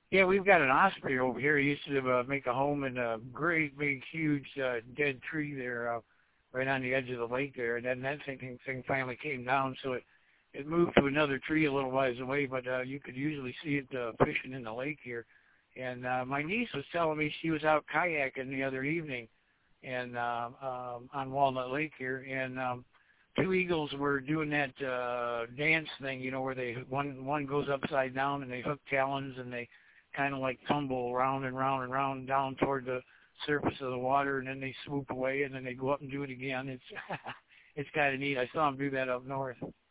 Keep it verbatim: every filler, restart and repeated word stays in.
Yeah, we've got an osprey over here. He used to uh, make a home in a great, big, huge, uh, dead tree there, uh, right on the edge of the lake there. And then that thing, thing finally came down, so it it moved to another tree a little ways away. But uh, you could usually see it uh, fishing in the lake here. And uh, my niece was telling me she was out kayaking the other evening, and uh, um, on Walnut Lake here, and um, two eagles were doing that uh, dance thing, you know, where they one one goes upside down and they hook talons and they kind of like tumble round and round and round down toward the surface of the water, and then they swoop away, and then they go up and do it again. It's it's kind of neat. I saw them do that up north.